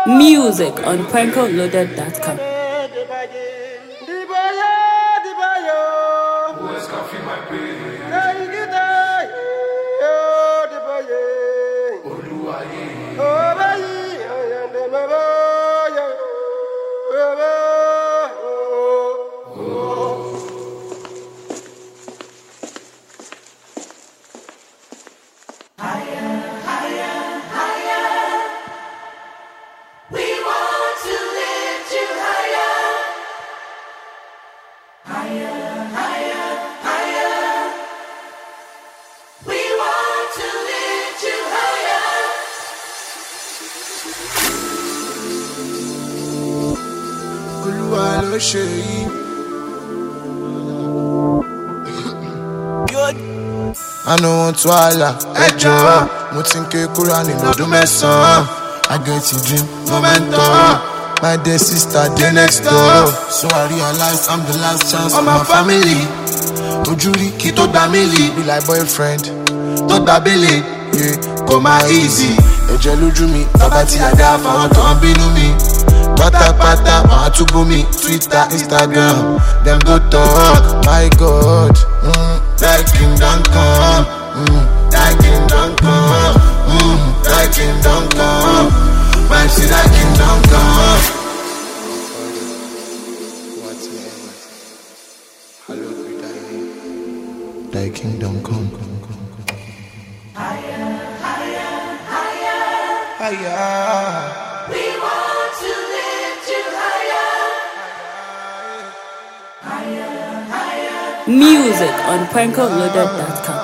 Music on prankoloaded.com. I know want to holla, ejo. Mutinke Kurani no do messon. I get a dream, momentum. My dear sister, day next door. So I realize I'm the last chance of my family. Ojuri, kito damili. Be like boyfriend, to dabili. Yeah, come easy. Eje luju mi, tabati aga fa to binu mi. Pata pata, to go me. Twitter, Instagram, them go talk. My God, that kingdom come. That kingdom come. That kingdom come. Man, see that kingdom come. What's name? Hello, thy kingdom come. Higher, higher, higher. Higher. We want to lift you higher. Higher, higher. Music on prankoloaded.com.